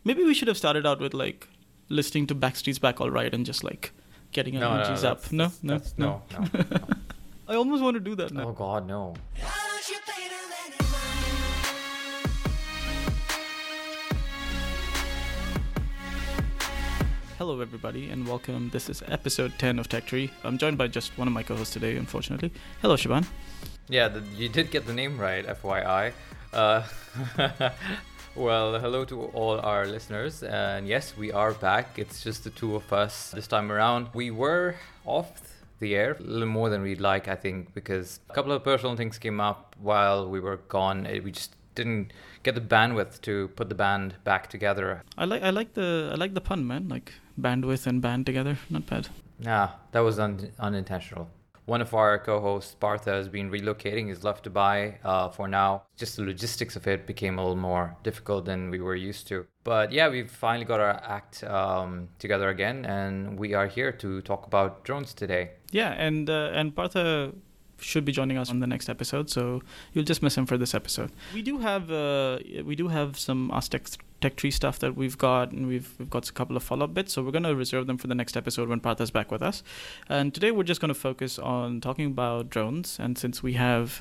Maybe we should have started out with like listening to Backstreet's Back All Right and just like getting our energies up. No. No. I almost want to do that now. Oh God, no. Hello, everybody, and welcome. This is episode 10 of Tech Tree. I'm joined by just one of my co-hosts today, unfortunately. Hello, Shaban. Yeah, you did get the name right, FYI. Well, hello to all our listeners. And yes, we are back. It's just the two of us this time around. We were off the air a little more than we'd like, I think, because a couple of personal things came up while we were gone. We just didn't get the bandwidth to put the band back together. I like the pun, man. Like bandwidth and band together. Not bad. Nah, that was unintentional. One of our co-hosts, Partha, has been relocating. He's left Dubai for now. Just the logistics of it became a little more difficult than we were used to. But yeah, we've finally got our act together again, and we are here to talk about drones today. Yeah, and Partha should be joining us on the next episode, so you'll just miss him for this episode. We do have some Ask Tech Tree stuff that we've got, and we've got a couple of follow-up bits, so we're going to reserve them for the next episode when Partha's back with us. And today we're just going to focus on talking about drones, and since we have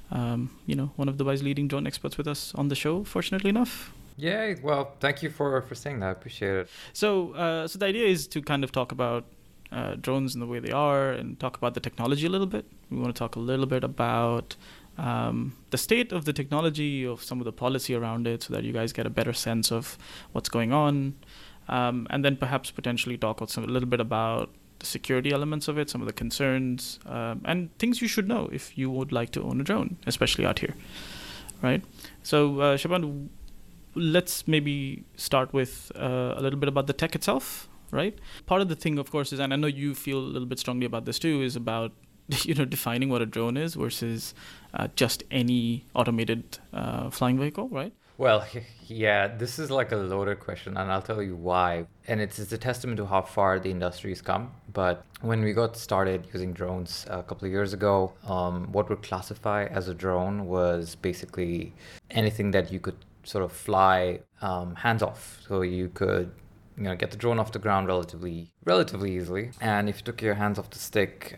one of Dubai's leading drone experts with us on the show, fortunately enough. Yay, well, thank you for saying that. I appreciate it. So the idea is to kind of talk about drones and the way they are, and talk about the technology a little bit. We want to talk a little bit about the state of the technology, of some of the policy around it, so that you guys get a better sense of what's going on, and then perhaps potentially talk a little bit about the security elements of it, some of the concerns, and things you should know if you would like to own a drone, especially out here, right? So Shaban, let's maybe start with a little bit about the tech itself. Right. Part of the thing, of course, is, and I know you feel a little bit strongly about this too, is about defining what a drone is versus just any automated flying vehicle, right? Well, yeah, this is like a loaded question, and I'll tell you why. And it's a testament to how far the industry has come. But when we got started using drones a couple of years ago, what would classify as a drone was basically anything that you could sort of fly hands off. So you could get the drone off the ground relatively easily. And if you took your hands off the stick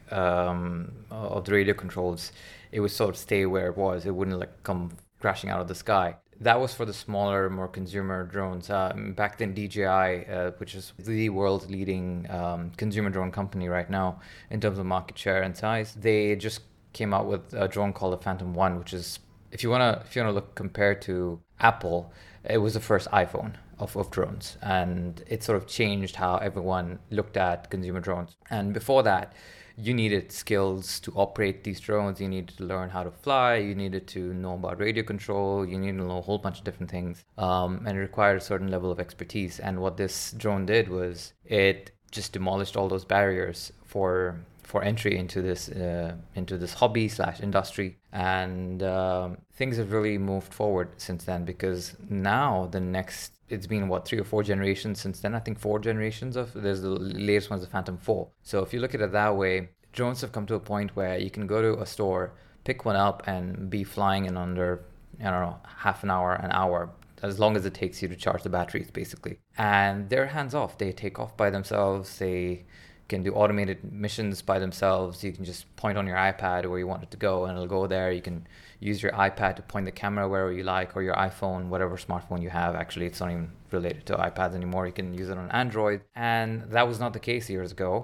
of the radio controls, it would sort of stay where it was. It wouldn't come crashing out of the sky. That was for the smaller, more consumer drones. Back then, DJI, which is the world's leading consumer drone company right now in terms of market share and size, they just came out with a drone called the Phantom One, which is, if you wanna look compared to Apple, it was the first iPhone of drones, and it sort of changed how everyone looked at consumer drones. And before that, you needed skills to operate these drones. You needed to learn how to fly. You needed to know about radio control. You needed to know a whole bunch of different things, and it required a certain level of expertise. And what this drone did was it just demolished all those barriers for entry into this hobby / industry. And things have really moved forward since then, because now it's been 3 or 4 generations since then. I think 4 generations there's the latest one's the Phantom 4. So if you look at it that way, drones have come to a point where you can go to a store, pick one up, and be flying in under, half an hour, as long as it takes you to charge the batteries, basically. And they're hands off. They take off by themselves. They can do automated missions by themselves. You can just point on your iPad where you want it to go, and it'll go there. You can use your iPad to point the camera wherever you like, or your iPhone, whatever smartphone you have. Actually, it's not even related to iPads anymore. You can use it on Android. And that was not the case years ago.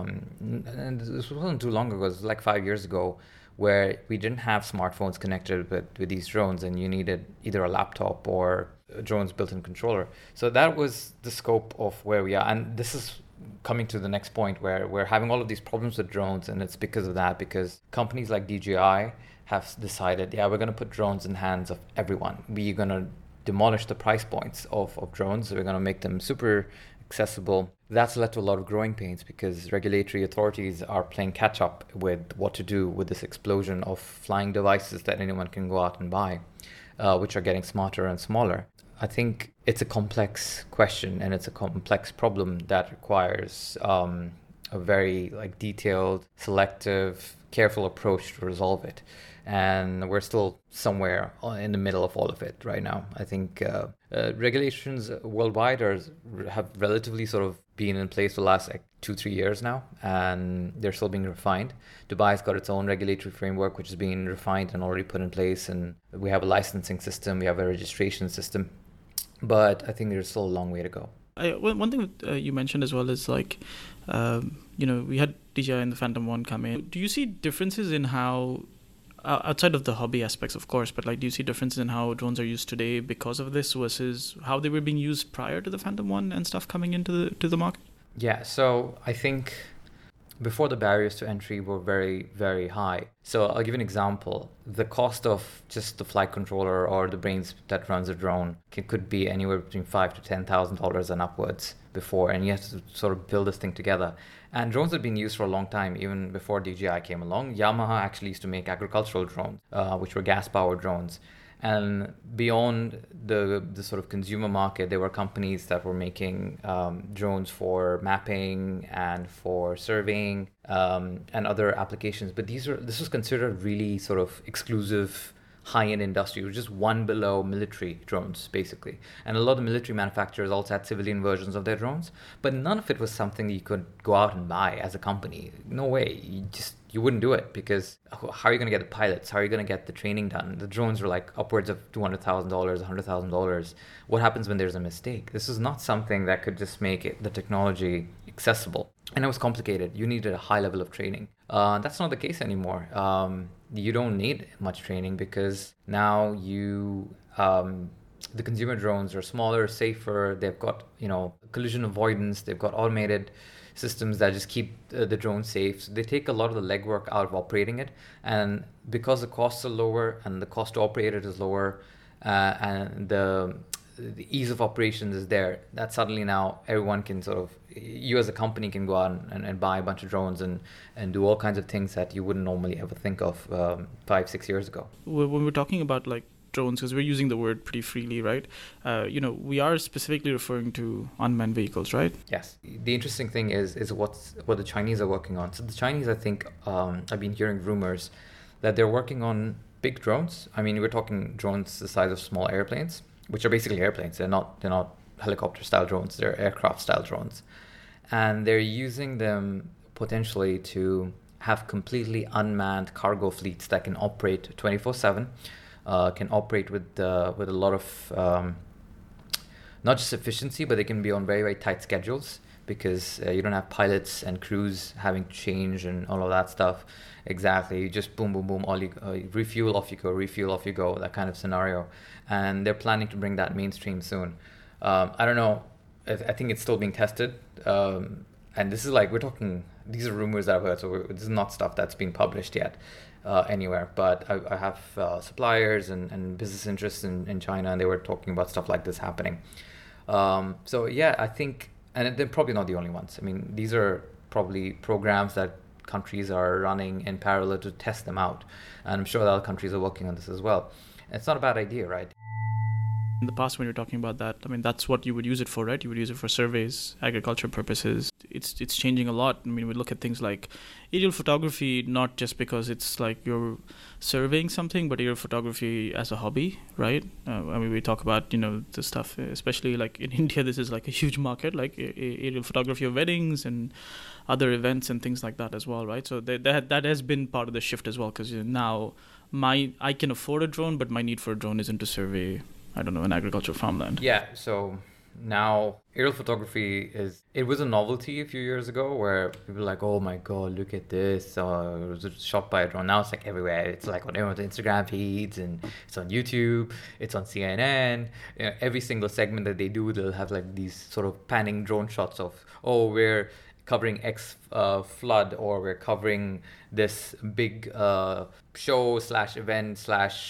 And this wasn't too long ago. It was like 5 years ago, where we didn't have smartphones connected with these drones, and you needed either a laptop or a drone's built-in controller. So that was the scope of where we are. And this is coming to the next point, where we're having all of these problems with drones, and it's because of that, because companies like DJI have decided, we're going to put drones in the hands of everyone. We're going to demolish the price points of drones. We're going to make them super accessible. That's led to a lot of growing pains, because regulatory authorities are playing catch up with what to do with this explosion of flying devices that anyone can go out and buy, which are getting smarter and smaller. I think it's a complex question, and it's a complex problem that requires a very detailed, selective, careful approach to resolve it. and we're still somewhere in the middle of all of it right now. I think regulations worldwide have relatively sort of been in place for the last like 2-3 years now, and they're still being refined. Dubai's got its own regulatory framework, which is being refined and already put in place, and we have a licensing system, we have a registration system, but I think there's still a long way to go. One thing you mentioned as well is like, we had DJI and the Phantom 1 come in. Do you see differences in how, outside of the hobby aspects, of course, but like, do you see differences in how drones are used today because of this versus how they were being used prior to the Phantom 1 and stuff coming into the market? Yeah, so I think before the barriers to entry were very, very high. So I'll give you an example. The cost of just the flight controller or the brains that runs a drone could be anywhere between $5,000 to $10,000 and upwards before, and you have to sort of build this thing together. And drones have been used for a long time, even before DJI came along. Yamaha actually used to make agricultural drones, which were gas-powered drones. And beyond the sort of consumer market, there were companies that were making drones for mapping and for surveying and other applications. But this was considered really sort of exclusive high-end industry, which is one below military drones, basically. And a lot of military manufacturers also had civilian versions of their drones, but none of it was something that you could go out and buy as a company. No way. You wouldn't do it, because how are you going to get the pilots? How are you going to get the training done? The drones were like upwards of $200,000, $100,000. What happens when there's a mistake? This is not something that could just make the technology accessible. And it was complicated. You needed a high level of training. That's not the case anymore. You don't need much training, because now the consumer drones are smaller, safer. They've got, collision avoidance. They've got automated systems that just keep the drone safe. So they take a lot of the legwork out of operating it. And because the costs are lower and the cost to operate it is lower, and the ease of operations is there, that suddenly now everyone can you as a company can go out and buy a bunch of drones and do all kinds of things that you wouldn't normally ever think of 5-6 years ago. When we're talking about like drones, because we're using the word pretty freely, right? We are specifically referring to unmanned vehicles, right? Yes. The interesting thing is what the Chinese are working on. So the Chinese, I think, I've been hearing rumors that they're working on big drones. I mean, we're talking drones the size of small airplanes, which are basically airplanes. They're not helicopter style drones. They're aircraft style drones, and they're using them potentially to have completely unmanned cargo fleets that can operate 24/7. Can operate with a lot of not just efficiency, but they can be on very, very tight schedules, because you don't have pilots and crews having to change and all of that stuff. Exactly. You just boom, boom, boom, refuel, off you go, that kind of scenario. And they're planning to bring that mainstream soon. I don't know. I think it's still being tested. And this is like, these are rumors that I've heard, so this is not stuff that's been published yet anywhere. But I have suppliers and business interests in China, and they were talking about stuff like this happening. So yeah, I think, and they're probably not the only ones. I mean, these are probably programs that countries are running in parallel to test them out. And I'm sure that other countries are working on this as well. And it's not a bad idea, right? In the past, when you're talking about that, I mean, that's what you would use it for, right? You would use it for surveys, agriculture purposes. It's changing a lot. I mean, we look at things like aerial photography, not just because it's like you're surveying something, but aerial photography as a hobby, right? I mean, we talk about, the stuff, especially like in India, this is like a huge market, like aerial photography of weddings and other events and things like that as well, right? So that has been part of the shift as well, because now I can afford a drone, but my need for a drone isn't to survey, I don't know, an agricultural farmland. Yeah, so now aerial photography it was a novelty a few years ago, where people were like, oh my god, look at this, it was shot by a drone. Now it's like everywhere. It's like on everyone's Instagram feeds, and it's on YouTube, it's on CNN. Every single segment that they do, they'll have like these sort of panning drone shots of, we're covering X flood, or we're covering this big show / event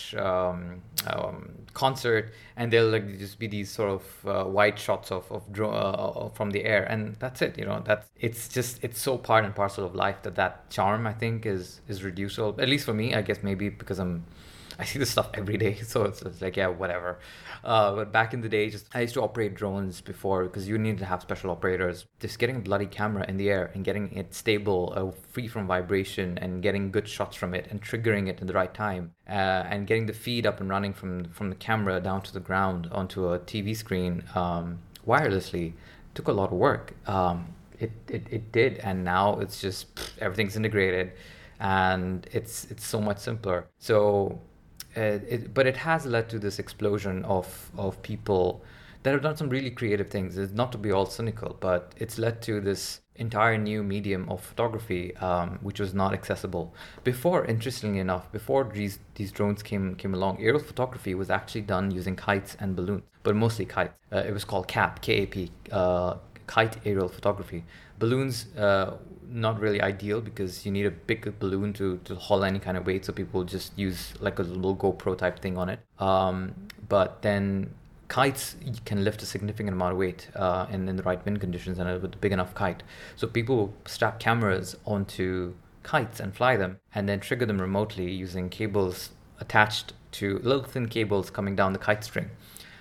/ concert, and they'll like just be these sort of wide shots of from the air, and that's it. It's so part and parcel of life that charm, I think, is reduced. At least for me, I guess maybe because I see this stuff every day, so it's like, yeah, whatever. But back in the day, I used to operate drones before because you need to have special operators. Just getting a bloody camera in the air and getting it stable, free from vibration, and getting good shots from it and triggering it in the right time, and getting the feed up and running from the camera down to the ground onto a TV screen wirelessly took a lot of work. It did, and now it's just everything's integrated, and it's so much simpler. So, but it has led to this explosion of people that have done some really creative things. It's not to be all cynical, but it's led to this entire new medium of photography, which was not accessible before. Interestingly enough, before these drones came along, aerial photography was actually done using kites and balloons, but mostly kites. It was called CAP, K-A-P, kite aerial photography. Balloons, not really ideal because you need a big balloon to haul any kind of weight, so people just use like a little GoPro type thing on it. But then kites can lift a significant amount of weight in the right wind conditions and with a big enough kite. So people will strap cameras onto kites and fly them and then trigger them remotely using cables attached to little thin cables coming down the kite string.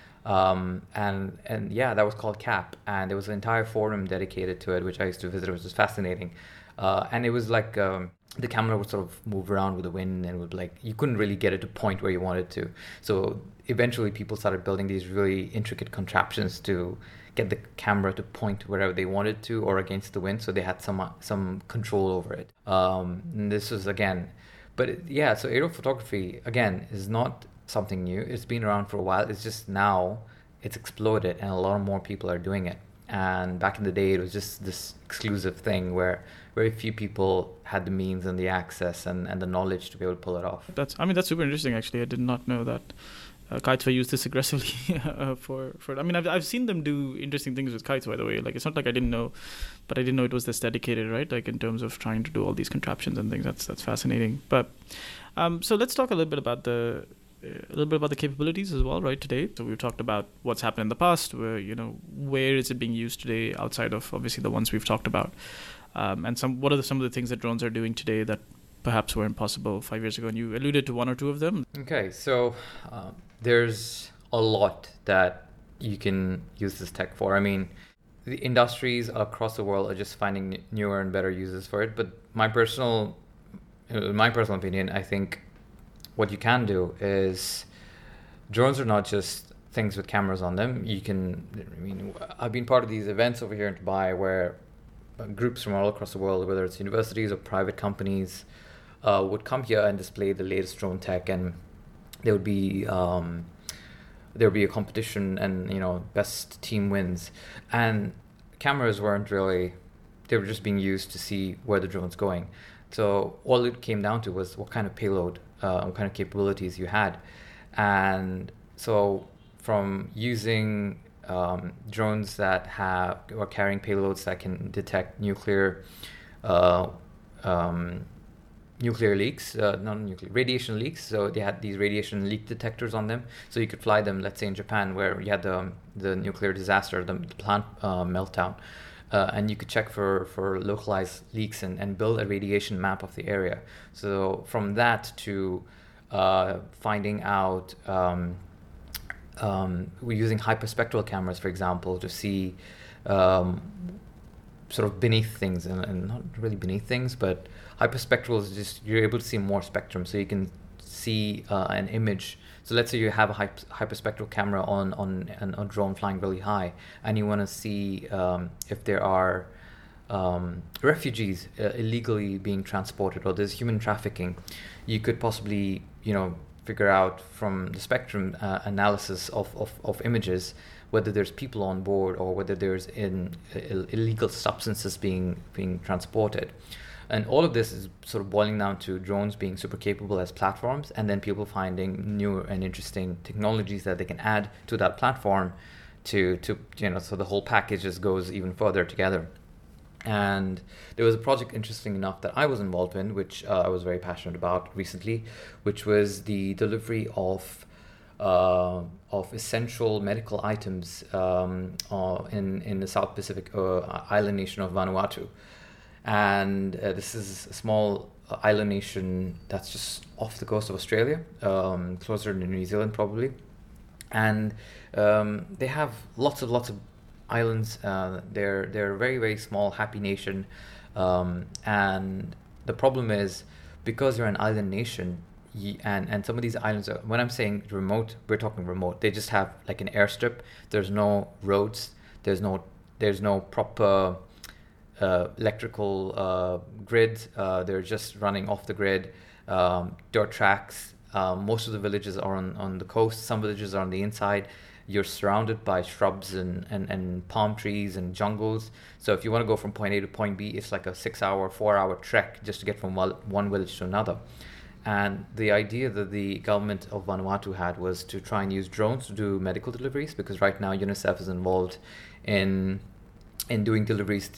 And yeah, that was called CAP, and there was an entire forum dedicated to it, which I used to visit, which was fascinating. And it was like the camera would sort of move around with the wind, and would like you couldn't really get it to point where you wanted to. So eventually, people started building these really intricate contraptions to get the camera to point wherever they wanted to or against the wind, so they had some control over it. And this was again, yeah. So aerial photography again is not something new. It's been around for a while. It's just now it's exploded and a lot more people are doing it. And back in the day, it was just this exclusive thing where very few people had the means and the access and the knowledge to be able to pull it off. That's super interesting, actually. I did not know that kites were used this aggressively for. I mean, I've seen them do interesting things with kites, by the way. Like, it's not like I didn't know, but I didn't know it was this dedicated, right? Like, in terms of trying to do all these contraptions and things. That's fascinating. But so let's talk a little bit about the capabilities as well, right, today. So we've talked about what's happened in the past, where is it being used today outside of obviously the ones we've talked about, and what are some of the things that drones are doing today that perhaps weren't possible 5 years ago, and you alluded to one or two of them. Okay, so there's a lot that you can use this tech for. I mean, the industries across the world are just finding newer and better uses for it, but in my personal opinion, I think what you can do is drones are not just things with cameras on them. I've been part of these events over here in Dubai where groups from all across the world, whether it's universities or private companies, would come here and display the latest drone tech, and there would be a competition, and best team wins. And cameras weren't really; they were just being used to see where the drone's going. So all it came down to was what kind of payload, what kind of capabilities you had. And so from using drones that are carrying payloads that can detect nuclear leaks, radiation leaks. So they had these radiation leak detectors on them. So you could fly them, let's say in Japan, where you had the nuclear disaster, the plant meltdown. And you could check for localized leaks and build a radiation map of the area. So from that to finding out, we're using hyperspectral cameras, for example, to see sort of beneath things, and not really beneath things, but hyperspectral is just you're able to see more spectrum, so you can see an image. So let's say you have a hyperspectral camera on a drone flying really high, and you want to see if there are refugees illegally being transported, or there's human trafficking. You could possibly, figure out from the spectrum analysis of images whether there's people on board or whether there's illegal substances being transported. And all of this is sort of boiling down to drones being super capable as platforms, and then people finding new and interesting technologies that they can add to that platform so the whole package just goes even further together. And there was a project, interesting enough, that I was involved in, which I was very passionate about recently, which was the delivery of essential medical items in the South Pacific island nation of Vanuatu. And this is a small island nation that's just off the coast of Australia, closer to New Zealand probably, and they have lots of islands. They're a very, very small, happy nation, and the problem is, because you're an island nation, and some of these islands are, when I'm saying remote, we're talking remote. They just have like an airstrip. There's no roads. There's no proper electrical grid. They're just running off the grid. Dirt tracks. Most of the villages are on the coast. Some villages are on the inside. You're surrounded by shrubs and palm trees and jungles. So if you want to go from point A to point B, it's like a 4-hour trek just to get from one village to another. And the idea that the government of Vanuatu had was to try and use drones to do medical deliveries, because right now UNICEF is involved in doing deliveries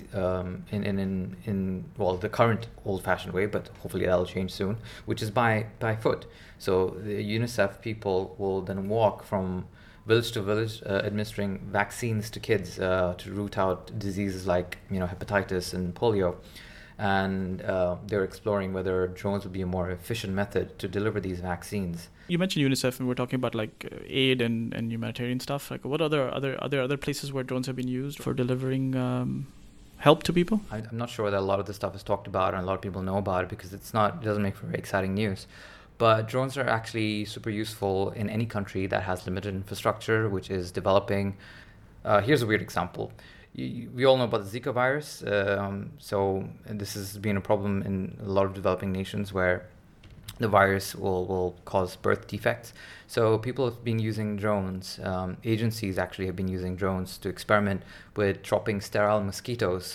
in the current old-fashioned way, but hopefully that'll change soon, which is by foot. So the UNICEF people will then walk from village to village, administering vaccines to kids to root out diseases like hepatitis and polio. And they're exploring whether drones would be a more efficient method to deliver these vaccines. You mentioned UNICEF, and we're talking about like aid and humanitarian stuff. Like, what other places where drones have been used for delivering help to people? I'm not sure that a lot of this stuff is talked about and a lot of people know about it, because it doesn't make for very exciting news. But drones are actually super useful in any country that has limited infrastructure, which is developing. Here's a weird example. We all know about the Zika virus. So this has been a problem in a lot of developing nations where the virus will cause birth defects. So people have been using drones. Agencies actually have been using drones to experiment with dropping sterile mosquitoes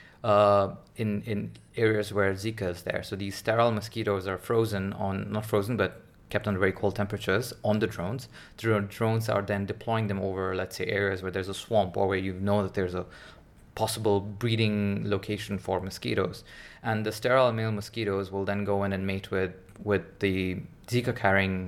in areas where Zika is there. So these sterile mosquitoes are not frozen, but kept under very cold temperatures on the drones. The drones are then deploying them over, let's say, areas where there's a swamp or where you know that there's a possible breeding location for mosquitoes. And the sterile male mosquitoes will then go in and mate with the Zika-carrying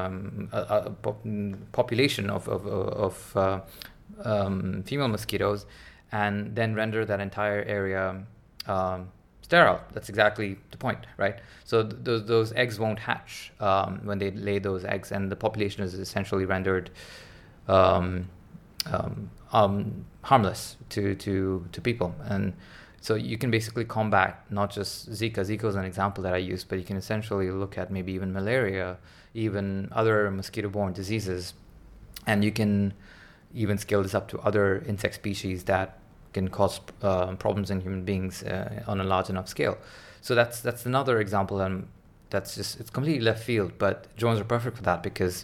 population of female mosquitoes, and then render that entire area sterile. That's exactly the point, right? So those eggs won't hatch when they lay those eggs, and the population is essentially rendered harmless to people. And so you can basically combat not just Zika. Zika is an example that I used, but you can essentially look at maybe even malaria, even other mosquito-borne diseases, and you can even scale this up to other insect species that can cause problems in human beings on a large enough scale. So that's another example, and it's completely left field, but drones are perfect for that, because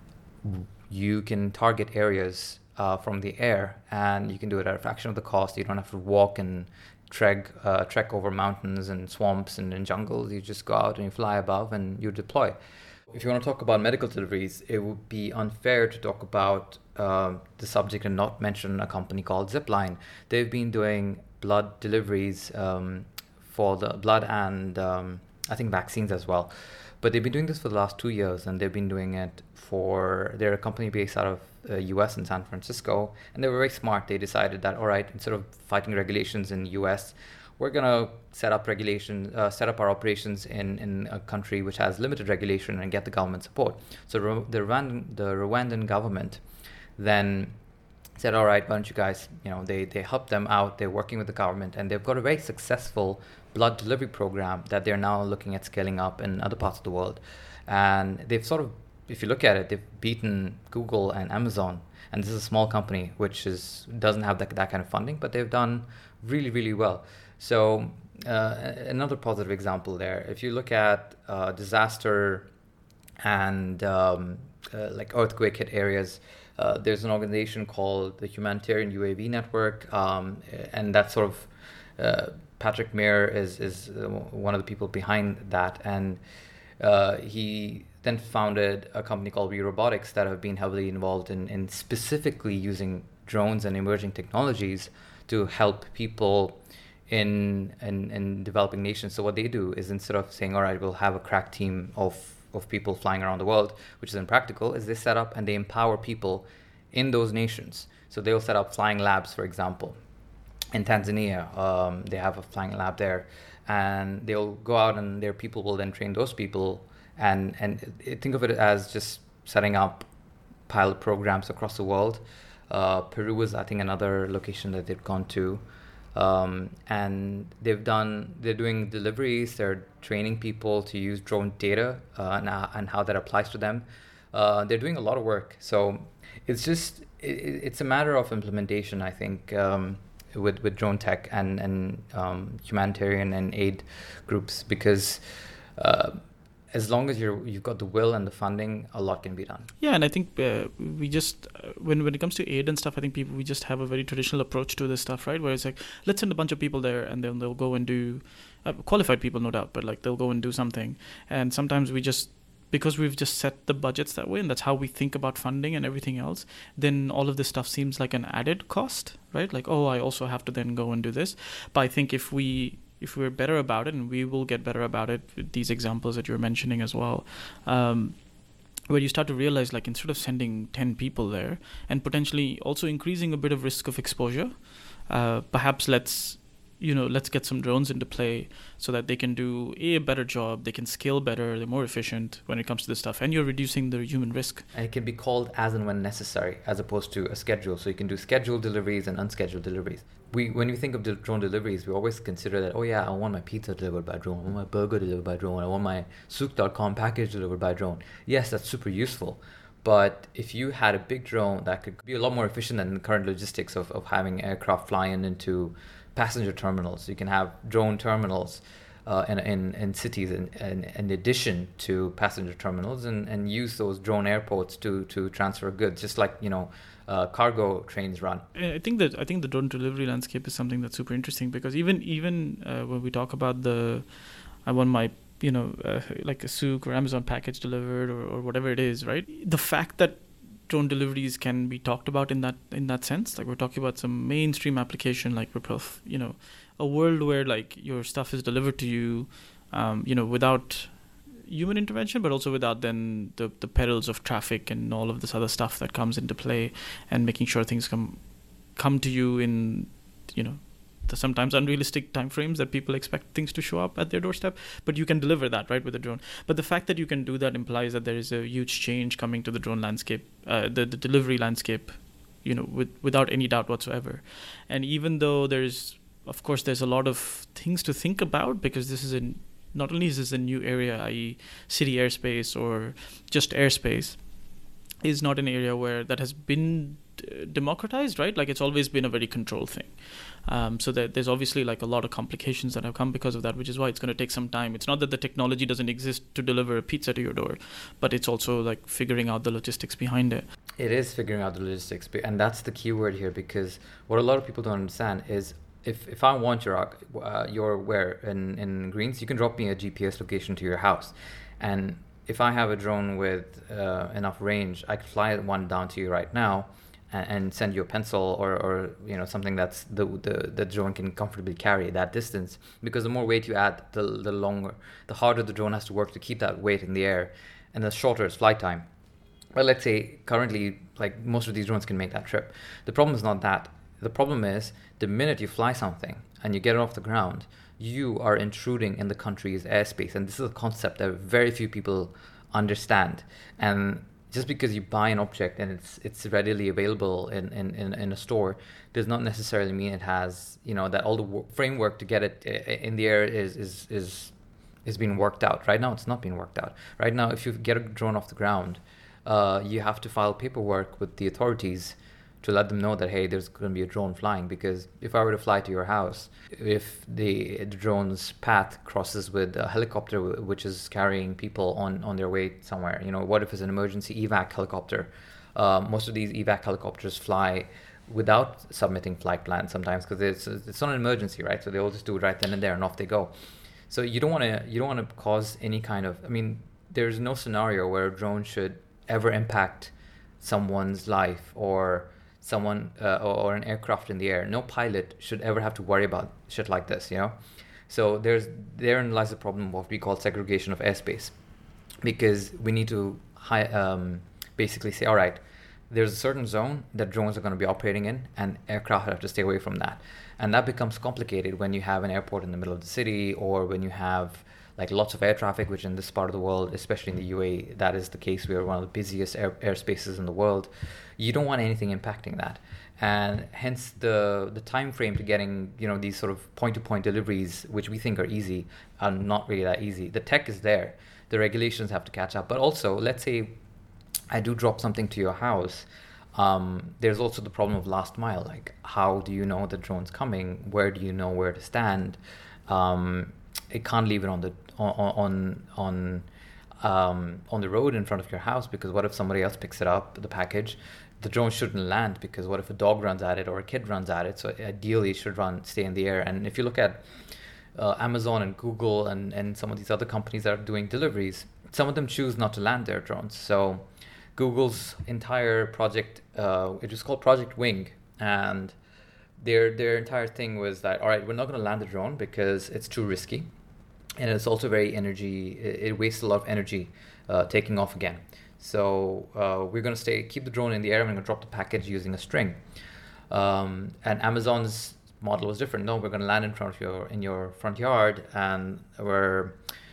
you can target areas from the air, and you can do it at a fraction of the cost. You don't have to walk and trek over mountains and swamps and jungles. You just go out and you fly above and you deploy. If you want to talk about medical deliveries, it would be unfair to talk about the subject and not mention a company called Zipline. They've been doing blood deliveries for the blood and I think vaccines as well. But they've been doing this for the last 2 years, and they've been doing it they're a company based out of US in San Francisco, and they were very smart. They decided that, all right, instead of fighting regulations in the US, we're going to set up our operations in a country which has limited regulation and get the government support. So the Rwandan government then said, all right, why don't you guys, they helped them out. They're working with the government, and they've got a very successful blood delivery program that they're now looking at scaling up in other parts of the world. And they've sort of, if you look at it, they've beaten Google and Amazon. And this is a small company which doesn't have that kind of funding, but they've done really, really well. So another positive example there, if you look at disaster and like earthquake hit areas, there's an organization called the Humanitarian UAV Network, and that's sort of Patrick Mayer is one of the people behind that, and he then founded a company called We Robotics that have been heavily involved in specifically using drones and emerging technologies to help people in developing nations. So what they do is, instead of saying, all right, we'll have a crack team of people flying around the world, which is impractical, is they set up and they empower people in those nations. So they'll set up flying labs, for example, in Tanzania. They have a flying lab there, and they'll go out and their people will then train those people, and think of it as just setting up pilot programs across the world. Peru is, I think, another location that they've gone to. And they're doing deliveries, they're training people to use drone data and how that applies to them. They're doing a lot of work. So it's a matter of implementation, I think, with drone tech and humanitarian and aid groups, because as long as you've got the will and the funding, a lot can be done. Yeah, and I think we just when it comes to aid and stuff, I think we just have a very traditional approach to this stuff, right? Where it's like, let's send a bunch of people there, and then they'll go and do qualified people, no doubt, but like they'll go and do something. And sometimes because we've just set the budgets that way, and that's how we think about funding and everything else, then all of this stuff seems like an added cost, right? Like, oh, I also have to then go and do this. But I think if we're better about it, and we will get better about it with these examples that you're mentioning as well, where you start to realize, like, instead of sending 10 people there and potentially also increasing a bit of risk of exposure, perhaps let's get some drones into play so that they can do a better job, they can scale better, they're more efficient when it comes to this stuff, and you're reducing the human risk. And it can be called as and when necessary, as opposed to a schedule. So you can do scheduled deliveries and unscheduled deliveries. When we think of drone deliveries, we always consider that, oh yeah, I want my pizza delivered by drone, I want my burger delivered by drone, I want my Souk.com package delivered by drone. Yes, that's super useful. But if you had a big drone that could be a lot more efficient than the current logistics of having aircraft flying into passenger terminals, you can have drone terminals in cities in addition to passenger terminals, and use those drone airports to transfer goods, just like cargo trains run. I think the drone delivery landscape is something that's super interesting, because even when we talk about I want my like a Souk or Amazon package delivered or whatever it is, right? The fact that drone deliveries can be talked about in that sense, like we're talking about some mainstream application, like a world where like your stuff is delivered to you, without human intervention, but also without then the perils of traffic and all of this other stuff that comes into play, and making sure things come to you in the sometimes unrealistic timeframes that people expect things to show up at their doorstep, but you can deliver that, right, with a drone. But the fact that you can do that implies that there is a huge change coming to the drone landscape, the delivery landscape, without any doubt whatsoever. And even though there's a lot of things to think about, because not only is this a new area, i.e. city airspace or just airspace, is not an area where that has been democratized, right? Like, it's always been a very controlled thing. So there's obviously like a lot of complications that have come because of that, which is why it's going to take some time. It's not that the technology doesn't exist to deliver a pizza to your door, but it's also like figuring out the logistics behind it. It is figuring out the logistics, and that's the key word here, because what a lot of people don't understand is, if I want your where in Greens, you can drop me a GPS location to your house, and if I have a drone with enough range, I could fly one down to you right now and send you a pencil or something that's the drone can comfortably carry that distance. Because the more weight you add, the harder the drone has to work to keep that weight in the air, and the shorter its flight time. Well, let's say currently, like, most of these drones can make that trip. The problem is not that. The problem is, the minute you fly something and you get it off the ground, you are intruding in the country's airspace. And this is a concept that very few people understand. And just because you buy an object and it's readily available in a store, does not necessarily mean it has, that all the framework to get it in the air is being worked out. Right now, it's not being worked out. Right now, if you get a drone off the ground, you have to file paperwork with the authorities to let them know that, hey, there's going to be a drone flying. Because if I were to fly to your house, if the drone's path crosses with a helicopter which is carrying people on their way somewhere, what if it's an emergency evac helicopter? Most of these evac helicopters fly without submitting flight plans sometimes, because it's not an emergency, right? So they'll just do it right then and there, and off they go. So you don't want to cause any kind of, there's no scenario where a drone should ever impact someone's life or someone or an aircraft in the air. No pilot should ever have to worry about shit like this, So therein lies the problem of what we call segregation of airspace, because we need to basically say, all right, there's a certain zone that drones are going to be operating in, and aircraft have to stay away from that. And that becomes complicated when you have an airport in the middle of the city, or when you have like lots of air traffic, which in this part of the world, especially in the UAE, that is the case. We are one of the busiest airspaces in the world. You don't want anything impacting that, and hence the time frame to getting these sort of point-to-point deliveries, which we think are easy, are not really that easy. The tech is there, the regulations have to catch up. But also, let's say I do drop something to your house. There's also the problem of last mile. Like, how do you know the drone's coming? Where do you know where to stand? It can't leave it on the road in front of your house, because what if somebody else picks it up, the package? The drone shouldn't land, because what if a dog runs at it or a kid runs at it? So ideally, it should stay in the air. And if you look at Amazon and Google and some of these other companies that are doing deliveries, some of them choose not to land their drones. So Google's entire project, it was called Project Wing, and their entire thing was that, all right, we're not going to land the drone because it's too risky, and it's also very it wastes a lot of energy taking off again. So we're going to keep the drone in the air, and we're going to drop the package using a string. And Amazon's model was different. No, we're going to land in your front yard, and we're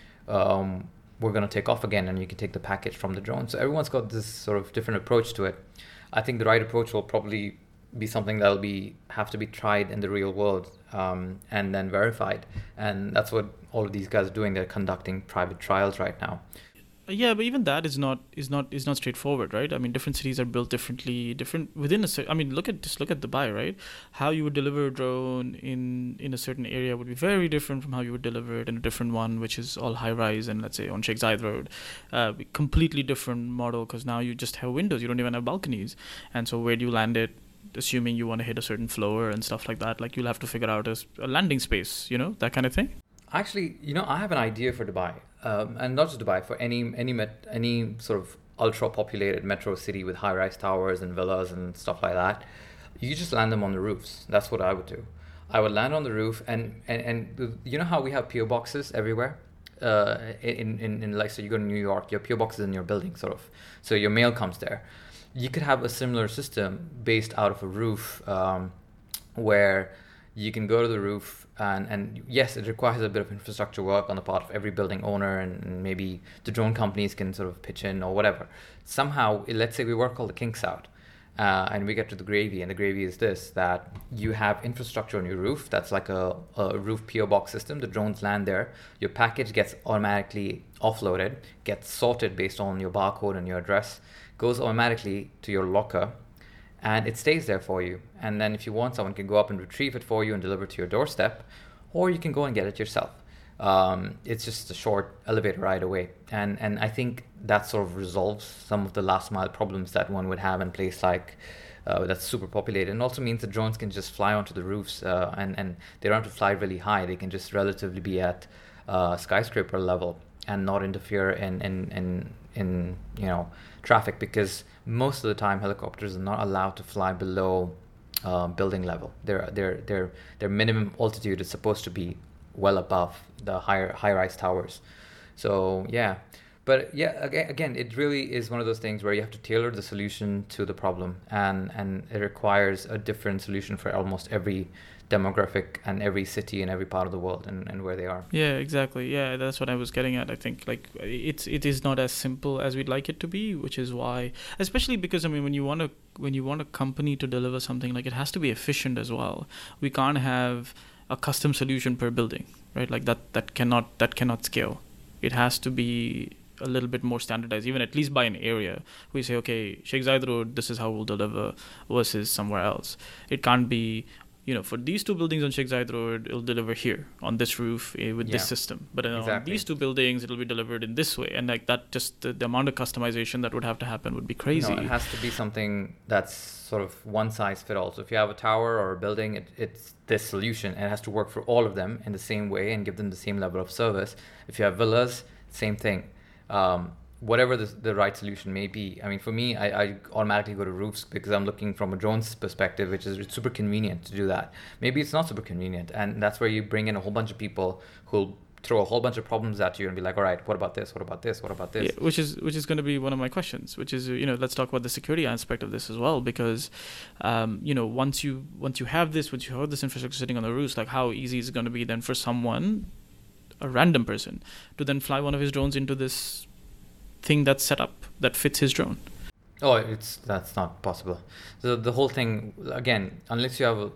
going to take off again, and you can take the package from the drone. So everyone's got this sort of different approach to it. I think the right approach will probably be something that'll have to be tried in the real world, and then verified. And that's what all of these guys are doing. They're conducting private trials right now. Yeah, but even that is not straightforward, right? I mean, different cities are built differently, different within a. I mean, look at Dubai, right? How you would deliver a drone in a certain area would be very different from how you would deliver it in a different one, which is all high rise, and let's say on Sheikh Zayed Road, completely different model, because now you just have windows, you don't even have balconies, and so where do you land it? Assuming you want to hit a certain floor and stuff like that, like you'll have to figure out a landing space, that kind of thing. Actually, I have an idea for Dubai, and not just Dubai, for any sort of ultra populated metro city with high rise towers and villas and stuff like that. You just land them on the roofs. That's what I would do. I would land on the roof, and you know how we have PO boxes everywhere. In like, so you go to New York, your PO boxes in your building, sort of. So your mail comes there. You could have a similar system based out of a roof, where you can go to the roof, and yes, it requires a bit of infrastructure work on the part of every building owner, and maybe the drone companies can sort of pitch in or whatever. Somehow, let's say we work all the kinks out, and we get to the gravy, and the gravy is this, that you have infrastructure on your roof. That's like a roof PO box system. The drones land there. Your package gets automatically offloaded, gets sorted based on your barcode and your address, goes automatically to your locker, and it stays there for you. And then if you want, someone can go up and retrieve it for you and deliver it to your doorstep, or you can go and get it yourself. It's just a short elevator ride away. And I think that sort of resolves some of the last mile problems that one would have in a place like that's super populated. And also means the drones can just fly onto the roofs, and they don't have to fly really high. They can just relatively be at skyscraper level and not interfere in traffic, because most of the time helicopters are not allowed to fly below building level. Their minimum altitude is supposed to be well above the high-rise towers. So yeah, but yeah, again, it really is one of those things where you have to tailor the solution to the problem, and it requires a different solution for almost every demographic and every city in every part of the world and where they are. Yeah, exactly. Yeah, that's what I was getting at. I think like it is not as simple as we'd like it to be, which is why, especially because I mean, when you want a company to deliver something, like it has to be efficient as well. We can't have a custom solution per building, right? Like that cannot scale. It has to be a little bit more standardized, even at least by an area. We say, okay, Sheikh Zayed Road, this is how we'll deliver versus somewhere else. It can't be, for these two buildings on Sheikh Zayed Road, it'll deliver here on this roof with this system. But on these two buildings, it'll be delivered in this way. And like that, just the amount of customization that would have to happen would be crazy. No, it has to be something that's sort of one size fit all. So if you have a tower or a building, it's this solution. And it has to work for all of them in the same way and give them the same level of service. If you have villas, same thing. Whatever the right solution may be. I mean, for me, I automatically go to roofs because I'm looking from a drone's perspective, which is super convenient to do that. Maybe it's not super convenient, and that's where you bring in a whole bunch of people who'll throw a whole bunch of problems at you and be like, all right, what about this? What about this? What about this? Yeah, which is going to be one of my questions, which is, let's talk about the security aspect of this as well, because, once you have this infrastructure sitting on the roofs, like how easy is it going to be then for someone, a random person, to then fly one of his drones into this thing that's set up that fits his drone? Oh, that's not possible. So the whole thing, again, all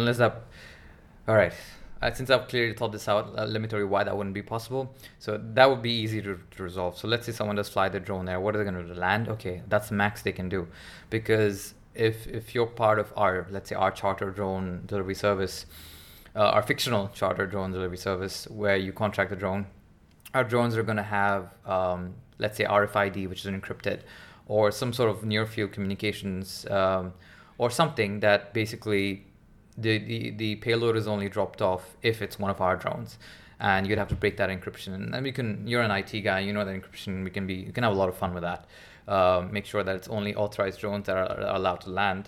right. Since I've clearly thought this out, let me tell you why that wouldn't be possible. So that would be easy to resolve. So let's say someone does fly their drone there. What are they going to do? Land? Okay, that's the max they can do. Because if you're part of let's say our charter drone delivery service, our fictional charter drone delivery service, where you contract the drone, our drones are going to have, let's say RFID, which is encrypted, or some sort of near field communications, or something that basically the payload is only dropped off if it's one of our drones, and you'd have to break that encryption. And then you're an IT guy, you know that encryption, you can have a lot of fun with that. Make sure that it's only authorized drones that are allowed to land.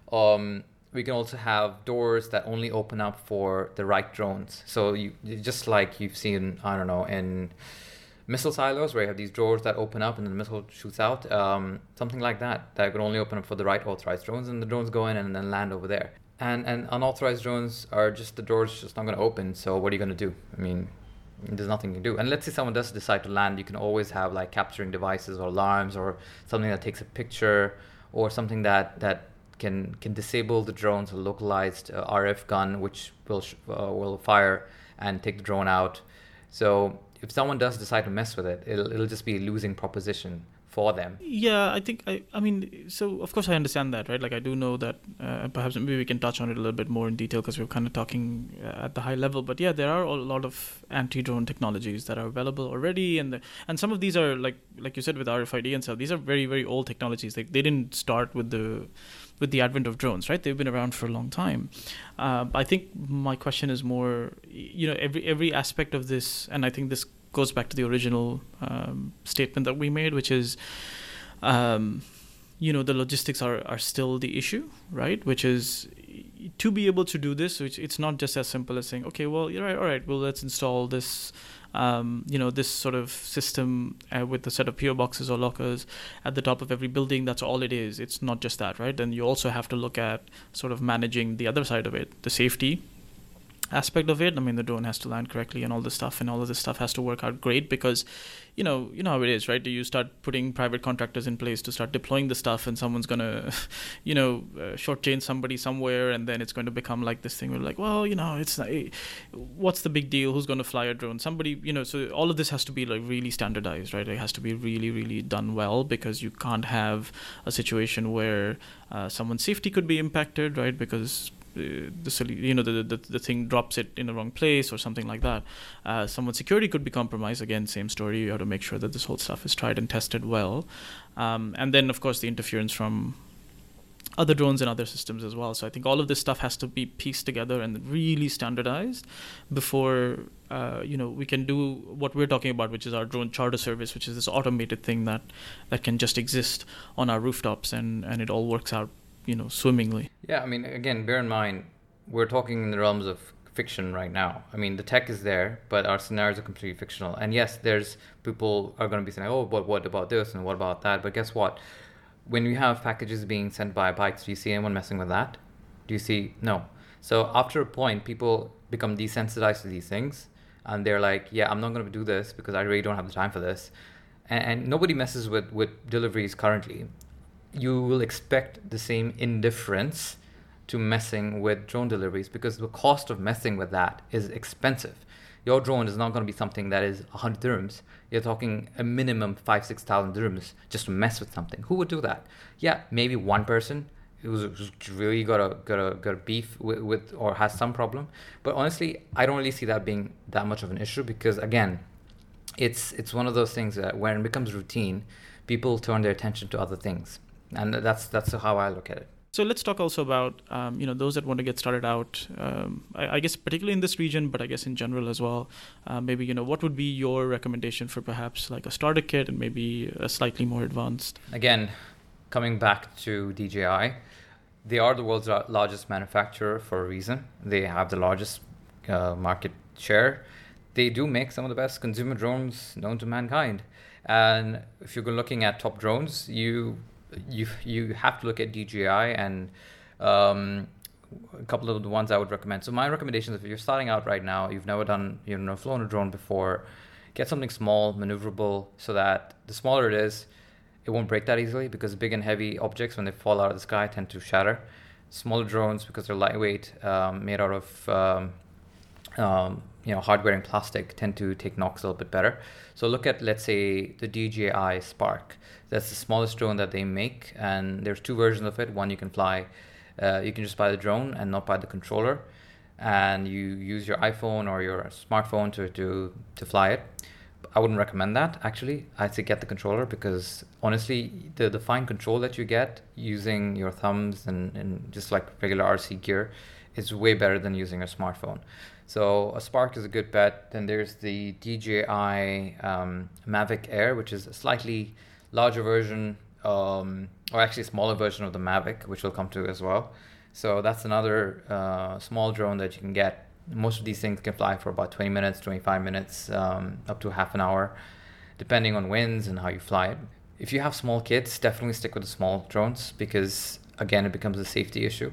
We can also have doors that only open up for the right drones. So you just like you've seen, I don't know, in missile silos where you have these doors that open up and then the missile shoots out, something like that could only open up for the right authorized drones, and the drones go in and then land over there. And unauthorized drones are just, the door's just not going to open. So what are you going to do? I mean, there's nothing you can do. And let's say someone does decide to land, you can always have like capturing devices or alarms or something that takes a picture, or something that can disable the drone's localized RF gun, which will fire and take the drone out. So if someone does decide to mess with it, it'll just be a losing proposition for them. Yeah, I think so of course I understand that, right? Like I do know that, perhaps maybe we can touch on it a little bit more in detail because we're kind of talking at the high level. But yeah, there are a lot of anti-drone technologies that are available already, and some of these are like you said with RFID and stuff. These are very, very old technologies. Like they didn't start with the advent of drones, right? They've been around for a long time. I think my question is more, every aspect of this, and I think this goes back to the original statement that we made, which is, the logistics are still the issue, right? Which is to be able to do this, which it's not just as simple as saying, okay, well, you're right, all right, well, let's install this, this sort of system with a set of PO boxes or lockers at the top of every building. That's all it is. It's not just that, right? Then you also have to look at sort of managing the other side of it, the safety aspect of it. I mean, the drone has to land correctly and all this stuff, and all of this stuff has to work out great because, you know how it is, right? You start putting private contractors in place to start deploying the stuff, and someone's gonna, shortchange somebody somewhere, and then it's going to become like this thing where like, well, it's not, what's the big deal? Who's going to fly a drone? Somebody, so all of this has to be like really standardized, right? It has to be really, really done well, because you can't have a situation where someone's safety could be impacted, right? Because the thing drops it in the wrong place or something like that. Someone's security could be compromised. Again, same story. You have to make sure that this whole stuff is tried and tested well. And then, of course, the interference from other drones and other systems as well. So I think all of this stuff has to be pieced together and really standardized before we can do what we're talking about, which is our drone charter service, which is this automated thing that can just exist on our rooftops, and it all works out swimmingly. Yeah, I mean, again, bear in mind, we're talking in the realms of fiction right now. I mean, the tech is there, but our scenarios are completely fictional. And yes, there's people are going to be saying, oh, but what about this and what about that? But guess what? When you have packages being sent by bikes, do you see anyone messing with that? Do you see? No. So after a point, people become desensitized to these things, and they're like, yeah, I'm not going to do this because I really don't have the time for this. And nobody messes with deliveries currently. You will expect the same indifference to messing with drone deliveries, because the cost of messing with that is expensive. Your drone is not going to be something that is 100 dirhams. You're talking a minimum 5,000-6,000 dirhams just to mess with something. Who would do that? Yeah, maybe one person who's really got a beef with or has some problem. But honestly, I don't really see that being that much of an issue, because again, it's one of those things that when it becomes routine, people turn their attention to other things. And that's how I look at it. So let's talk also about, those that want to get started out, I guess particularly in this region, but I guess in general as well. Maybe, what would be your recommendation for perhaps like a starter kit and maybe a slightly more advanced? Again, coming back to DJI, they are the world's largest manufacturer for a reason. They have the largest market share. they do make some of the best consumer drones known to mankind. And if you're looking at top drones, you have to look at DJI and a couple of the ones I would recommend. So my recommendations, if you're starting out right now, you've never flown a drone before, get something small, maneuverable, so that the smaller it is, it won't break that easily, because big and heavy objects, when they fall out of the sky, tend to shatter. Smaller drones, because they're lightweight, made out of hard-wearing plastic, tend to take knocks a little bit better. So look at, let's say, the DJI Spark. That's the smallest drone that they make, and there's two versions of it. One you can fly, you can just buy the drone and not buy the controller, and you use your iPhone or your smartphone to fly it. I wouldn't recommend that, actually. I'd say get the controller, because honestly, the fine control that you get using your thumbs and just like regular RC gear is way better than using a smartphone. So a Spark is a good bet. Then there's the DJI Mavic Air, which is a slightly larger version, or actually a smaller version of the Mavic, which we'll come to as well. So that's another small drone that you can get. Most of these things can fly for about 20 minutes, 25 minutes, up to half an hour, depending on winds and how you fly it. If you have small kids, definitely stick with the small drones, because again, it becomes a safety issue.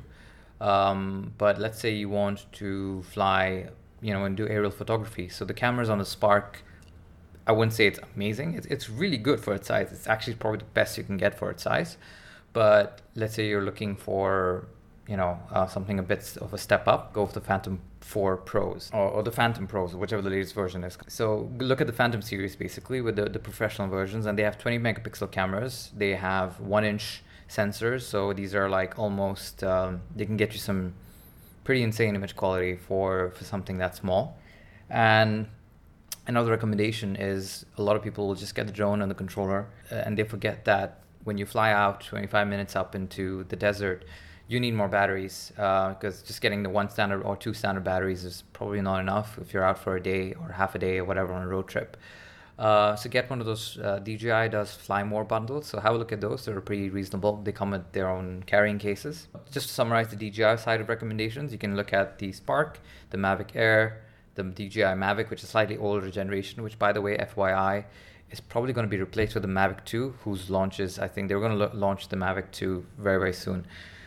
But let's say you want to fly, and do aerial photography. So the cameras on the Spark, I wouldn't say it's amazing. It's really good for its size. It's actually probably the best you can get for its size. But let's say you're looking for, something a bit of a step up, go with the Phantom 4 Pros or the Phantom Pros, whichever the latest version is. So look at the Phantom series, basically, with the professional versions, and they have 20 megapixel cameras. They have 1-inch sensors, so these are like almost, they can get you some pretty insane image quality for something that small. And another recommendation is, a lot of people will just get the drone and the controller, and they forget that when you fly out 25 minutes up into the desert, you need more batteries, because just getting the one standard or two standard batteries is probably not enough if you're out for a day or half a day or whatever on a road trip. So get one of those. DJI does Fly More bundles, so have a look at those. They're pretty reasonable. They come with their own carrying cases. Just to summarize the DJI side of recommendations, you can look at the Spark, the Mavic Air, the DJI Mavic, which is slightly older generation, which, by the way, FYI, is probably going to be replaced with the Mavic 2, whose launches, I think they're going to launch the Mavic 2 very, very soon.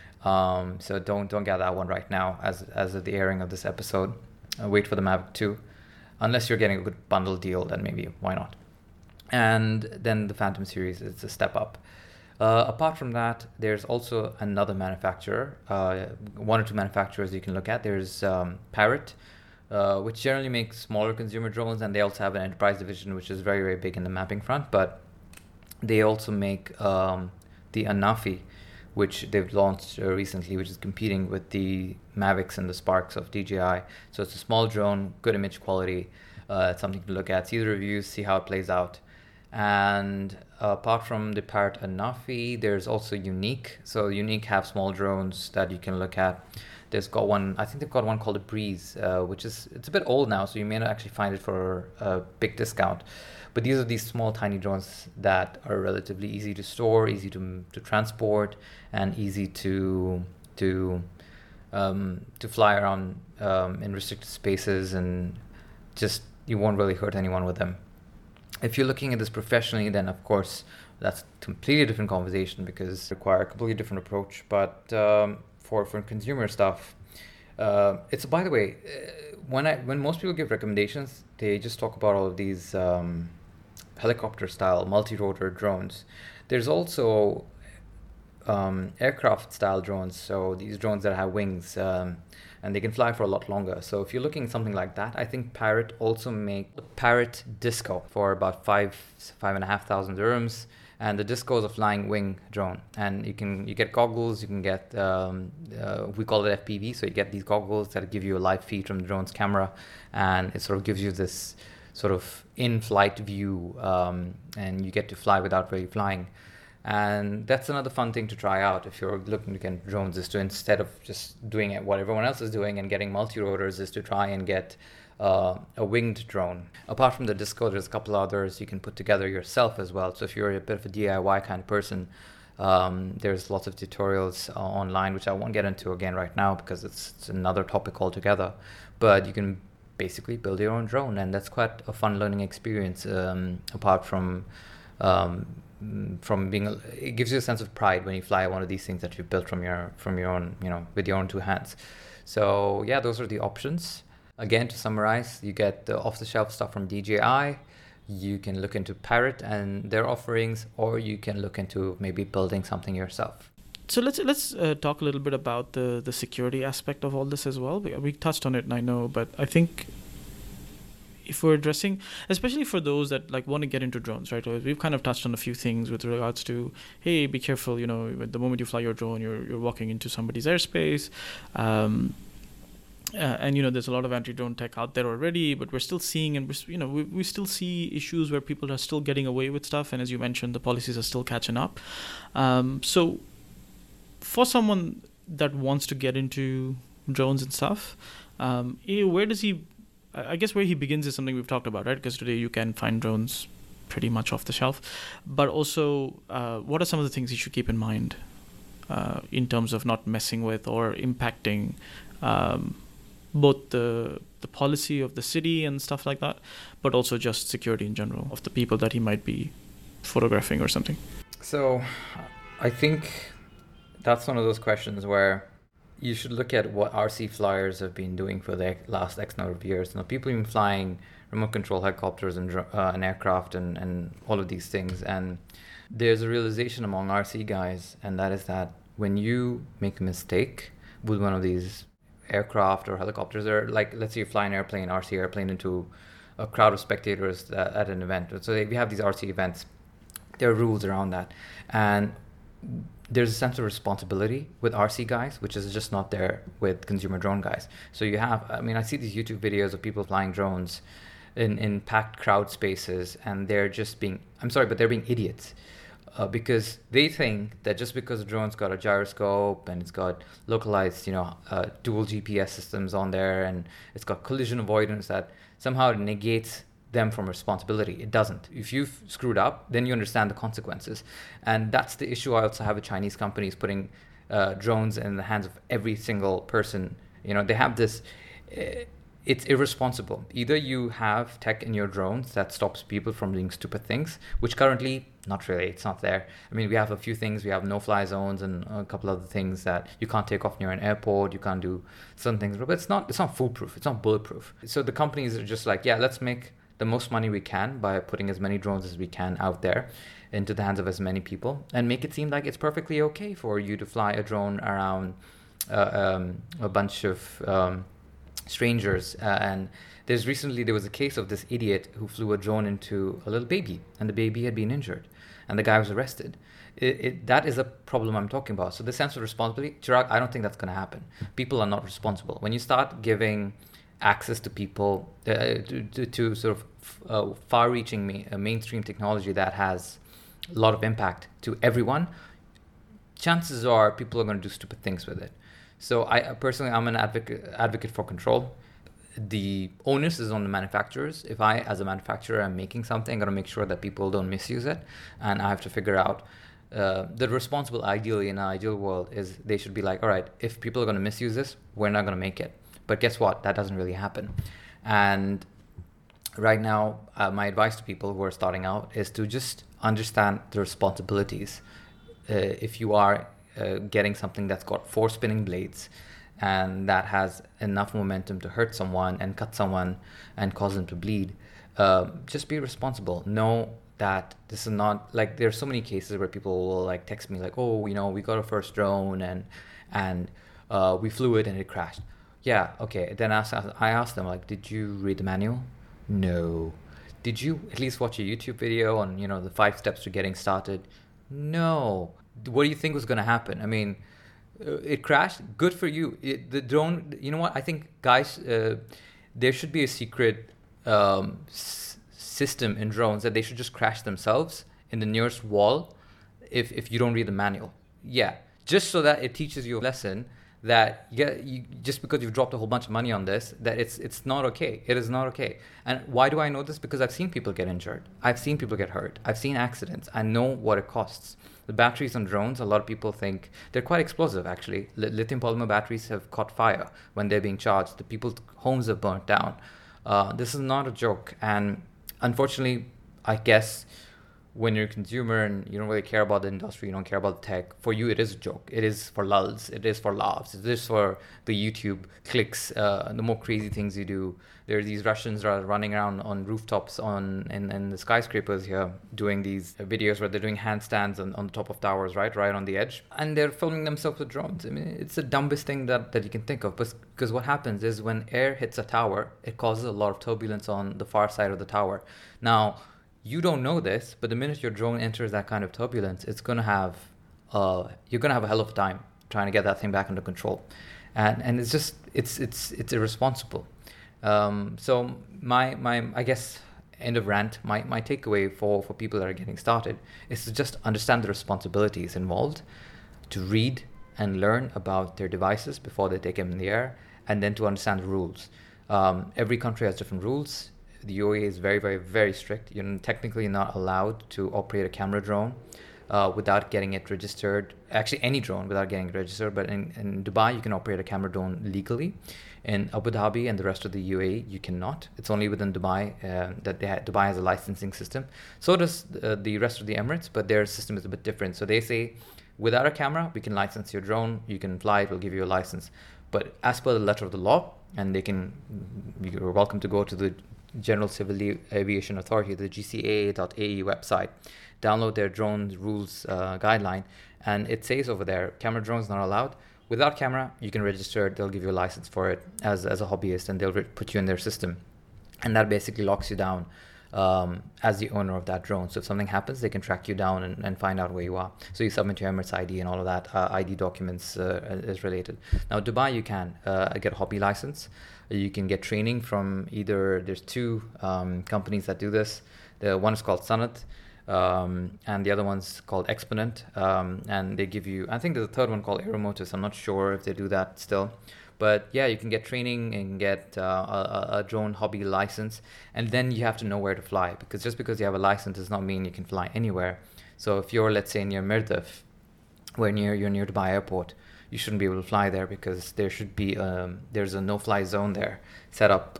So don't get that one right now as of the airing of this episode. Wait for the Mavic 2. Unless you're getting a good bundle deal, then maybe why not? And then the Phantom series is a step up. Apart from that, there's also another manufacturer, one or two manufacturers you can look at. There's Parrot, which generally makes smaller consumer drones, and they also have an enterprise division, which is very, very big in the mapping front. But they also make the Anafi, which they've launched recently, which is competing with the Mavics and the Sparks of DJI. So it's a small drone, good image quality. It's something to look at. See the reviews, see how it plays out. And apart from the Parrot Anafi, there's also Unique. So Unique have small drones that you can look at. There's got one, I think they've got one called the Breeze, it's a bit old now, so you may not actually find it for a big discount. But these are these small, tiny drones that are relatively easy to store, easy to transport, and easy to fly around in restricted spaces, and just you won't really hurt anyone with them. If you're looking at this professionally, then of course that's a completely different conversation, because it requires a completely different approach. But for consumer stuff, it's, by the way, when most people give recommendations, they just talk about all of these helicopter style multi-rotor drones. There's also aircraft style drones, so these drones that have wings, and they can fly for a lot longer. So if you're looking at something like that, I think Parrot also make the Parrot Disco for about 5,500 dirhams, and the Disco is a flying wing drone, and you get goggles, you can get we call it FPV, so you get these goggles that give you a live feed from the drone's camera, and it sort of gives you this sort of in-flight view, and you get to fly without really flying. And that's another fun thing to try out if you're looking to get drones, is to, instead of just doing it what everyone else is doing and getting multi-rotors, is to try and get a winged drone. Apart from the Disco, there's a couple others you can put together yourself as well. So if you're a bit of a DIY kind of person, there's lots of tutorials online, which I won't get into again right now because it's another topic altogether. But you can basically build your own drone, and that's quite a fun learning experience. Apart um, from being, it gives you a sense of pride when you fly one of these things that you've built from your own, with your own two hands. So yeah, those are the options. Again, to summarize, you get the off-the-shelf stuff from DJI. You can look into Parrot and their offerings, or you can look into maybe building something yourself. So let's talk a little bit about the security aspect of all this as well. We touched on it, and I know, but I think if we're addressing, especially for those that like want to get into drones, right? We've kind of touched on a few things with regards to, hey, be careful. The moment you fly your drone, you're walking into somebody's airspace. And there's a lot of anti-drone tech out there already, but we're still seeing, and we still see issues where people are still getting away with stuff, and as you mentioned, the policies are still catching up. So for someone that wants to get into drones and stuff, where does he? I guess where he begins is something we've talked about, right? Because today you can find drones pretty much off the shelf, but also what are some of the things he should keep in mind in terms of not messing with or impacting both the policy of the city and stuff like that, but also just security in general of the people that he might be photographing or something? So I think that's one of those questions where you should look at what RC flyers have been doing for the last X number of years. People have been flying remote control helicopters and aircraft and all of these things. And there's a realization among RC guys, and that is that when you make a mistake with one of these aircraft or helicopters, or like, let's say you fly an airplane, RC airplane, into a crowd of spectators at an event. So we have these RC events. There are rules around that. And there's a sense of responsibility with RC guys, which is just not there with consumer drone guys. So you have, I see these YouTube videos of people flying drones in packed crowd spaces, and they're just being, but they're being idiots. Because they think that just because the drone's got a gyroscope and it's got localized, dual GPS systems on there, and it's got collision avoidance, that somehow it negates them from responsibility. It doesn't. If you've screwed up, then you understand the consequences. And that's the issue I also have with Chinese companies putting drones in the hands of every single person. They have this, it's irresponsible. Either you have tech in your drones that stops people from doing stupid things, which currently, not really, it's not there. We have a few things. We have no-fly zones and a couple other things that you can't take off near an airport. You can't do some things, but it's not foolproof. It's not bulletproof. So the companies are just like, yeah, let's make the most money we can by putting as many drones as we can out there into the hands of as many people, and make it seem like it's perfectly okay for you to fly a drone around a bunch of strangers. And there was a case of this idiot who flew a drone into a little baby, and the baby had been injured, and the guy was arrested. That is a problem I'm talking about. So the sense of responsibility, Chirag, I don't think that's going to happen. People are not responsible. When you start giving access to people to sort of far-reaching mainstream technology that has a lot of impact to everyone, chances are people are going to do stupid things with it. So I'm an advocate for control. The onus is on the manufacturers. If I, as a manufacturer, am making something, I'm going to make sure that people don't misuse it, and I have to figure out the responsible, ideally, in an ideal world, is they should be like, all right, if people are going to misuse this, we're not going to make it. But guess what? That doesn't really happen. And right now, my advice to people who are starting out is to just understand the responsibilities. If you are getting something that's got 4 spinning blades and that has enough momentum to hurt someone and cut someone and cause them to bleed, just be responsible. Know that this is not, like, there are so many cases where people will like text me like, oh, we got our first drone and we flew it and it crashed. Yeah, okay. Then I asked them, like, did you read the manual? No. Did you at least watch a YouTube video on, the 5 steps to getting started? No. What do you think was going to happen? It crashed. Good for you. The drone, you know what? I think, guys, there should be a secret system in drones that they should just crash themselves in the nearest wall if you don't read the manual. Yeah, just so that it teaches you a lesson that you just because you've dropped a whole bunch of money on this, that it's not okay. It is not okay. And why do I know this? Because I've seen people get injured. I've seen people get hurt. I've seen accidents. I know what it costs. The batteries on drones, a lot of people think they're quite explosive, actually. Lithium polymer batteries have caught fire when they're being charged. The people's homes have burnt down. This is not a joke. And unfortunately, I guess when you're a consumer and you don't really care about the industry, you don't care about tech, for you it is a joke. It is for lulz. It is for laughs. It is for the YouTube clicks, the more crazy things you do. There are these Russians that are running around on rooftops in the skyscrapers here doing these videos where they're doing handstands on the top of towers, right on the edge. And they're filming themselves with drones. I mean, it's the dumbest thing that you can think of. Because what happens is when air hits a tower, it causes a lot of turbulence on the far side of the tower. Now, you don't know this, but the minute your drone enters that kind of turbulence, you're gonna have a hell of a time trying to get that thing back under control, and it's just it's irresponsible. So my I guess end of rant. My takeaway for people that are getting started is to just understand the responsibilities involved, to read and learn about their devices before they take them in the air, and then to understand the rules. Every country has different rules. The UAE is very, very, very strict. You're technically not allowed to operate a camera drone without getting it registered. Actually, any drone without getting it registered. But in Dubai, you can operate a camera drone legally. In Abu Dhabi and the rest of the UAE, you cannot. It's only within Dubai that Dubai has a licensing system. So does the rest of the Emirates, but their system is a bit different. So they say, without a camera, we can license your drone. You can fly it. We'll give you a license. But as per the letter of the law, and you're welcome to go to the General Civil Aviation Authority, the GCAA.ae website, download their drone rules guideline, and it says over there, camera drones not allowed. Without camera, you can register it. They'll give you a license for it as a hobbyist, and they'll put you in their system. And that basically locks you down as the owner of that drone. So if something happens, they can track you down and find out where you are. So you submit your Emirates ID and all of that ID documents is related. Now, Dubai, you can get a hobby license. You can get training from there's two companies that do this. The one is called Sanat, and the other one's called Exponent. And they give you, I think there's a third one called Aeromotus. I'm not sure if they do that still. But yeah, you can get training and get a drone hobby license. And then you have to know where to fly. Because just because you have a license does not mean you can fly anywhere. So if you're, let's say, near Mirdif, you're near Dubai airport, you shouldn't be able to fly there because there should be there's a no-fly zone there set up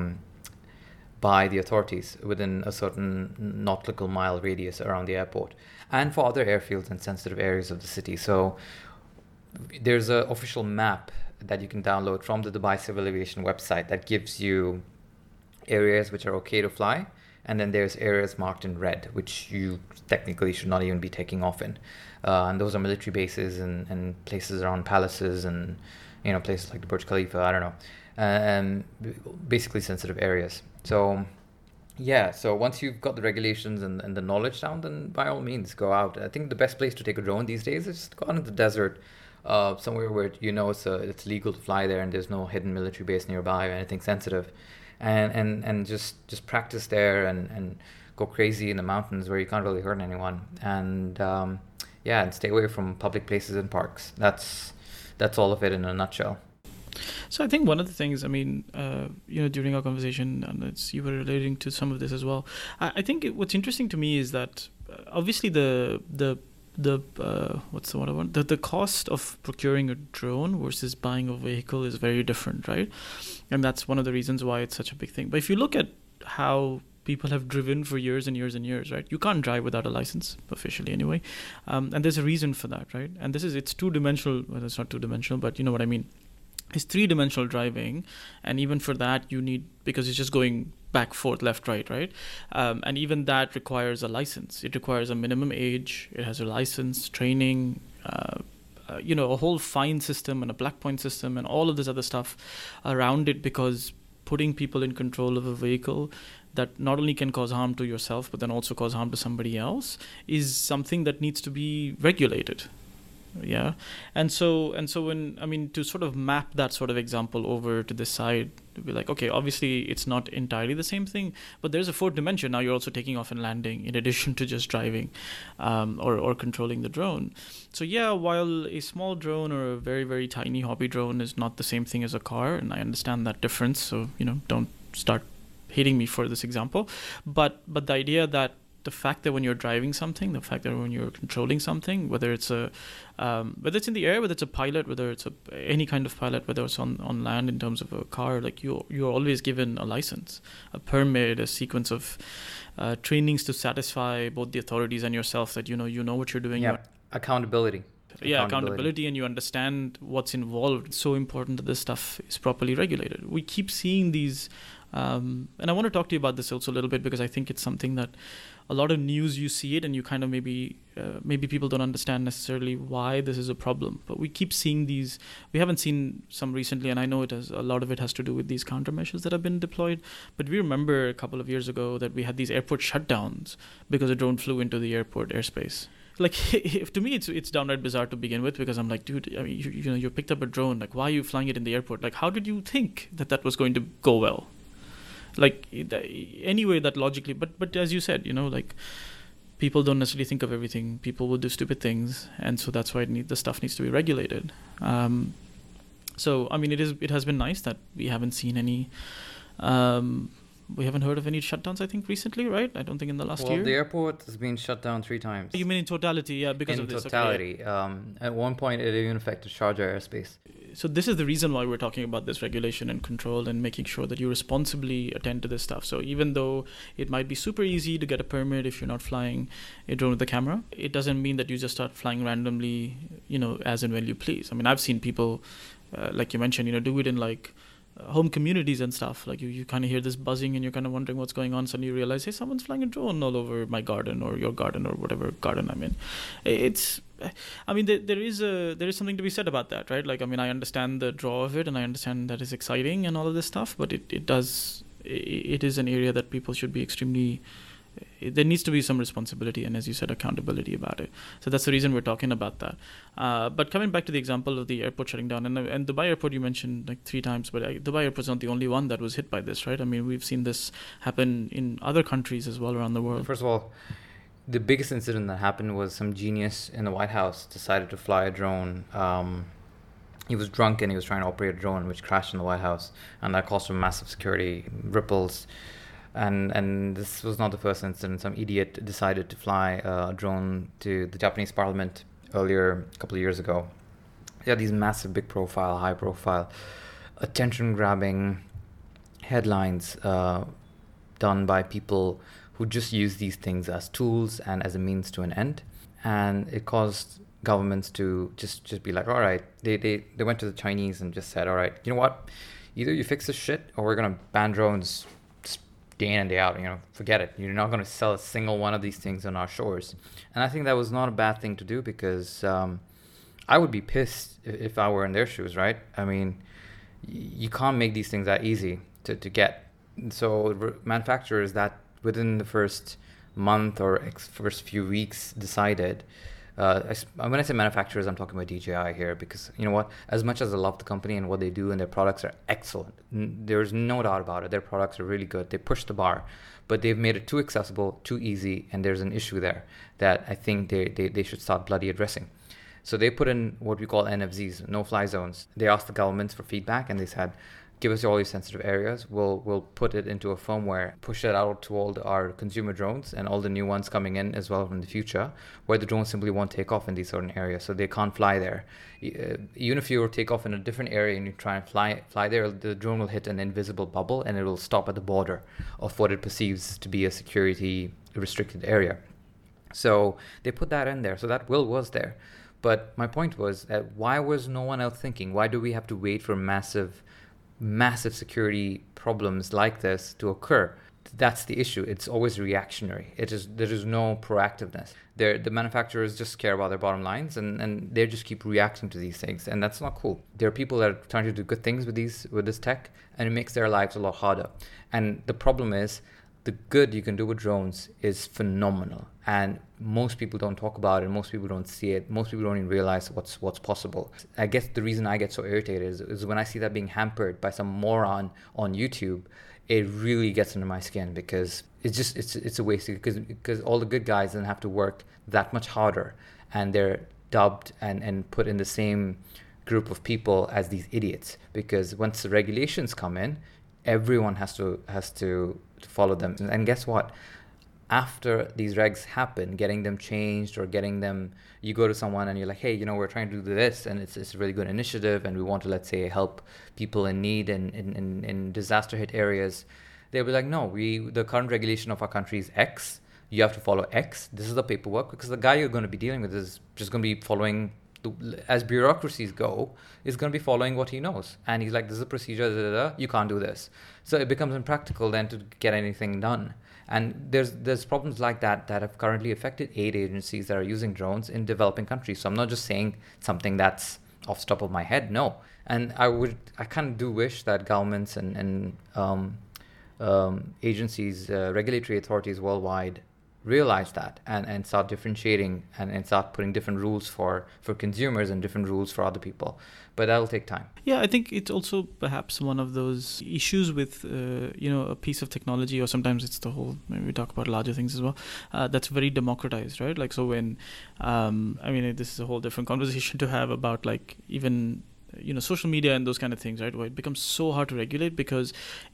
by the authorities within a certain nautical mile radius around the airport and for other airfields and sensitive areas of the city. So there's an official map that you can download from the Dubai Civil Aviation website that gives you areas which are okay to fly, and then there's areas marked in red which you technically should not even be taking off in. And those are military bases and places around palaces and places like the Burj Khalifa, I don't know, and basically sensitive areas. So yeah, so once you've got the regulations and the knowledge down, then by all means go out. I think the best place to take a drone these days is just go out into the desert, somewhere where it's legal to fly there and there's no hidden military base nearby or anything sensitive, and just practice there and go crazy in the mountains where you can't really hurt anyone, and and stay away from public places and parks. That's all of it in a nutshell. So I think one of the things, during our conversation, and you were relating to some of this as well. I think what's interesting to me is that obviously the what's the word I want? The cost of procuring a drone versus buying a vehicle is very different, right? And that's one of the reasons why it's such a big thing. But if you look at how people have driven for years and years and years, right? You can't drive without a license, officially anyway. And there's a reason for that, right? And it's two-dimensional. Well, it's not two-dimensional, but you know what I mean. It's three-dimensional driving, and even for that you need, because it's just going back, forth, left, right? And even that requires a license. It requires a minimum age. It has a license, training, a whole fine system and a black point system and all of this other stuff around it, because putting people in control of a vehicle that not only can cause harm to yourself but then also cause harm to somebody else is something that needs to be regulated. Yeah. And so when, to sort of map that sort of example over to this side, to be like, okay, obviously it's not entirely the same thing, but there's a fourth dimension. Now you're also taking off and landing in addition to just driving or controlling the drone. So yeah, while a small drone or a very, very tiny hobby drone is not the same thing as a car, and I understand that difference, so, don't start hating me for this example, but the idea that the fact that when you're driving something, the fact that when you're controlling something, whether it's in the air, whether it's a pilot, whether it's any kind of pilot, whether it's on land in terms of a car, like you're always given a license, a permit, a sequence of trainings to satisfy both the authorities and yourself that you know what you're doing. Yeah, accountability. Yeah, accountability, and you understand what's involved. It's so important that this stuff is properly regulated. We keep seeing these, and I want to talk to you about this also a little bit, because I think it's something that a lot of news, you see it and you kind of maybe people don't understand necessarily why this is a problem. But we keep seeing these. We haven't seen some recently, and I know a lot of it has to do with these countermeasures that have been deployed. But we remember a couple of years ago that we had these airport shutdowns because a drone flew into the airport airspace. Like, to me, it's downright bizarre to begin with, because I'm like, dude, I mean, you picked up a drone. Like, why are you flying it in the airport? Like, how did you think that was going to go well? Like, anyway, that logically, but as you said, like, people don't necessarily think of everything. People will do stupid things, and so that's why the stuff needs to be regulated. So, I mean, it has been nice that we haven't seen any. We haven't heard of any shutdowns, I think, recently, right? I don't think in the last year. Well, the airport has been shut down 3 times. You mean in totality? Yeah, because of this. In totality. Okay. At one point, it even affected Sharjah airspace. So this is the reason why we're talking about this regulation and control and making sure that you responsibly attend to this stuff. So even though it might be super easy to get a permit if you're not flying a drone with a camera, it doesn't mean that you just start flying randomly, as and when you please. I mean, I've seen people, like you mentioned, do it in like home communities and stuff. Like you kind of hear this buzzing and you're kind of wondering what's going on. Suddenly you realize, hey, someone's flying a drone all over my garden or your garden or whatever garden I'm in. There is something to be said about that, right? Like, I mean, I understand the draw of it and I understand that it's exciting and all of this stuff, but it is an area that people should be extremely. There needs to be some responsibility and, as you said, accountability about it. So that's the reason we're talking about that. But coming back to the example of the airport shutting down, and Dubai airport you mentioned like 3 times, but Dubai airport's not the only one that was hit by this, right? I mean, we've seen this happen in other countries as well around the world. First of all, the biggest incident that happened was some genius in the White House decided to fly a drone. He was drunk and he was trying to operate a drone which crashed in the White House, and that caused some massive security ripples. And this was not the first incident. Some idiot decided to fly a drone to the Japanese parliament earlier, a couple of years ago. They had these massive, high profile, attention-grabbing headlines done by people who just use these things as tools and as a means to an end. And it caused governments to just be like, all right, they went to the Chinese and just said, all right, you know what? Either you fix this shit or we're going to ban drones day in and day out. Forget it. You're not going to sell a single one of these things on our shores. And I think that was not a bad thing to do, because I would be pissed if I were in their shoes, right? I mean, you can't make these things that easy to get. So manufacturers that within the first month or first few weeks decided, when I say manufacturers, I'm talking about DJI here, because you know what, as much as I love the company and what they do and their products are excellent, there's no doubt about it, their products are really good, they push the bar, but they've made it too accessible, too easy, and there's an issue there that I think they should start bloody addressing. So they put in what we call NFZs, no-fly zones. They asked the governments for feedback and they said, give us all your sensitive areas. We'll put it into a firmware, push it out to all our consumer drones and all the new ones coming in as well in the future, where the drones simply won't take off in these certain areas, so they can't fly there. Even if you take off in a different area and you try and fly there, the drone will hit an invisible bubble and it will stop at the border of what it perceives to be a security restricted area. So they put that in there, so that was there. But my point was that why was no one else thinking? Why do we have to wait for massive security problems like this to occur? That's the issue. It's always reactionary. There is no proactiveness. The manufacturers just care about their bottom lines and they just keep reacting to these things, and that's not cool. There are people that are trying to do good things with this tech, and it makes their lives a lot harder. And the problem is, the good you can do with drones is phenomenal, and most people don't talk about it. Most people don't see it. Most people don't even realize what's possible. I guess the reason I get so irritated is when I see that being hampered by some moron on YouTube. It really gets under my skin, because it's a waste, because all the good guys then have to work that much harder, and they're dubbed and put in the same group of people as these idiots, because once the regulations come in, everyone has to follow them. And guess what? after these regs happen, getting them changed or getting them, you go to someone and you're like, hey, we're trying to do this and it's a really good initiative and we want to, let's say, help people in need in disaster hit areas. They'll be like, no, the current regulation of our country is X. You have to follow X. This is the paperwork, because the guy you're going to be dealing with is just going to be following, as bureaucracies go, is going to be following what he knows. And he's like, this is a procedure, you can't do this. So it becomes impractical then to get anything done. And there's problems like that have currently affected aid agencies that are using drones in developing countries. So I'm not just saying something that's off the top of my head, no. And I kind of do wish that governments and agencies, regulatory authorities worldwide realize that and start differentiating and start putting different rules for consumers and different rules for other people. But that'll take time. Yeah, I think it's also perhaps one of those issues with, a piece of technology, or sometimes it's the whole, maybe we talk about larger things as well, that's very democratized, right? Like, so when, this is a whole different conversation to have about like even, social media and those kind of things, right? Where it becomes so hard to regulate because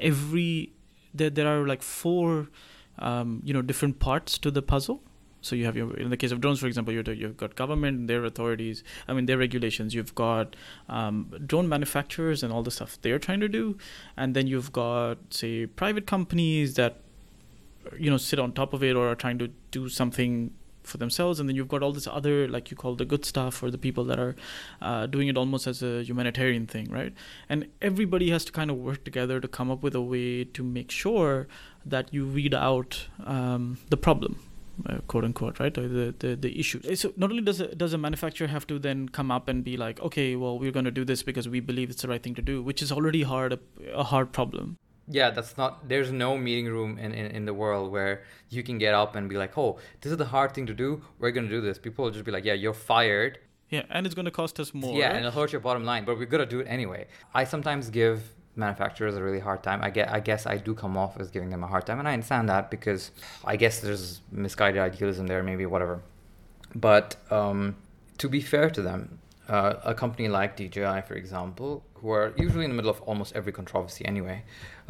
there are like four different parts to the puzzle. So you have in the case of drones, for example, you've got government, their authorities, their regulations. You've got drone manufacturers and all the stuff they're trying to do. And then you've got, say, private companies that, sit on top of it or are trying to do something for themselves. And then you've got all this other, like you call the good stuff, or the people that are doing it almost as a humanitarian thing, right? And everybody has to kind of work together to come up with a way to make sure that you weed out the problem, quote unquote, right? Or the issue. So not only does a manufacturer have to then come up and be like, okay, well, we're going to do this because we believe it's the right thing to do, which is already a hard problem. Yeah, there's no meeting room in the world where you can get up and be like, oh, this is the hard thing to do, we're going to do this. People will just be like, yeah, you're fired. Yeah, and it's going to cost us more. Yeah, and it'll hurt your bottom line, but we're going to do it anyway. I sometimes give manufacturers a really hard time. I guess I do come off as giving them a hard time, and I understand that because I guess there's misguided idealism there, maybe, whatever. But to be fair to them, a company like DJI, for example, who are usually in the middle of almost every controversy anyway,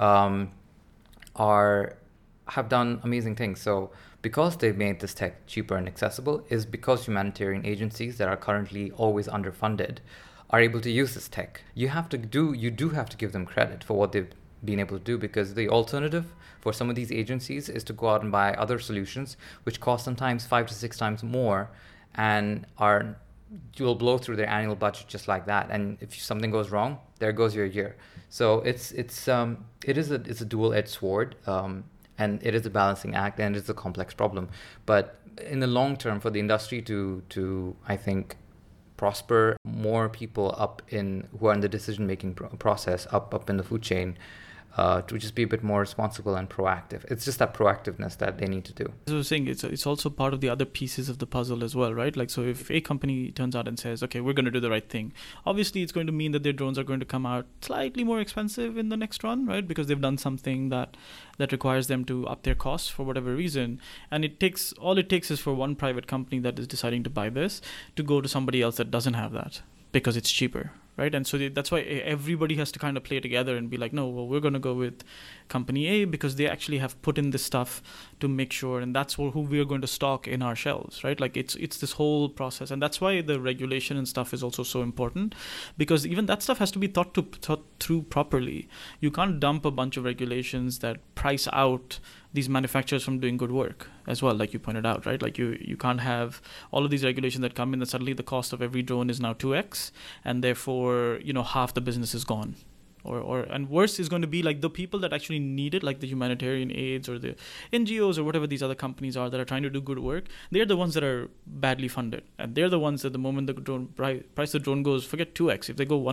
have done amazing things. So because they've made this tech cheaper and accessible is because humanitarian agencies that are currently always underfunded are able to use this tech. You do have to give them credit for what they've been able to do, because the alternative for some of these agencies is to go out and buy other solutions which cost sometimes 5 to 6 times more and will blow through their annual budget just like that. And if something goes wrong, there goes your year. So it is a dual-edged sword, and it is a balancing act, and it's a complex problem. But in the long term, for the industry to I think prosper, more people who are in the decision-making process up in the food chain, to just be a bit more responsible and proactive. It's just that proactiveness that they need to do. As I was saying, it's also part of the other pieces of the puzzle as well, right? Like, so if a company turns out and says, okay, we're going to do the right thing, obviously it's going to mean that their drones are going to come out slightly more expensive in the next run, right? Because they've done something that requires them to up their costs for whatever reason. And all it takes is for one private company that is deciding to buy this to go to somebody else that doesn't have that because it's cheaper. Right. And so that's why everybody has to kind of play together and be like, no, well, we're going to go with company A because they actually have put in this stuff to make sure. And that's who we are going to stock in our shelves. Right. Like it's this whole process. And that's why the regulation and stuff is also so important, because even that stuff has to be thought through properly. You can't dump a bunch of regulations that price out these manufacturers from doing good work as well, like you pointed out, right? Like you can't have all of these regulations that come in, and suddenly the cost of every drone is now 2x, and therefore, half the business is gone. And worse is going to be like the people that actually need it, like the humanitarian aids or the NGOs or whatever these other companies are that are trying to do good work. They're the ones that are badly funded, and they're the ones that the moment the drone price of the drone goes, forget 2x, if they go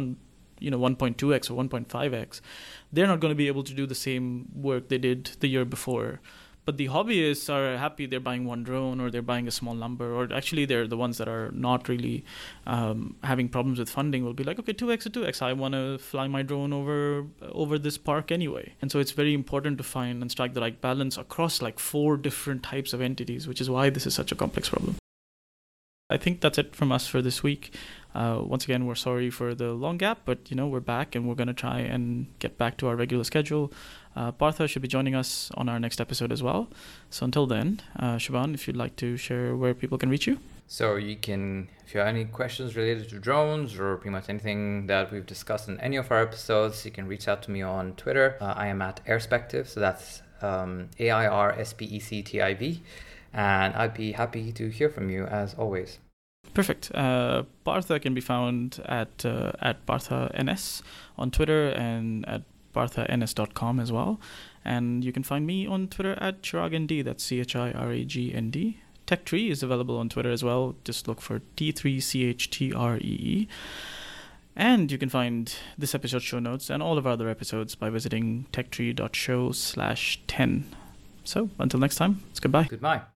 1.2x or 1.5x, they're not going to be able to do the same work they did the year before. But the hobbyists are happy they're buying one drone, or they're buying a small number, or actually they're the ones that are not really having problems with funding will be like, okay, 2x to 2x, I want to fly my drone over this park anyway. And so it's very important to find and strike the right balance across like 4 different types of entities, which is why this is such a complex problem. I think that's it from us for this week. Once again, we're sorry for the long gap, but we're back and we're going to try and get back to our regular schedule. Partha should be joining us on our next episode as well. So until then, Siobhan, if you'd like to share where people can reach you. So you can, if you have any questions related to drones or pretty much anything that we've discussed in any of our episodes, you can reach out to me on Twitter. I am at Airspective, so that's AIRSPECTIV, and I'd be happy to hear from you as always. Perfect. Partha can be found at Partha NS on Twitter and at parthans.com as well. And you can find me on Twitter at ChiragND, that's CHIRAGND. TechTree is available on Twitter as well. Just look for T3CHTREE. And you can find this episode's show notes and all of our other episodes by visiting techtree.show/10. So until next time, it's goodbye. Goodbye.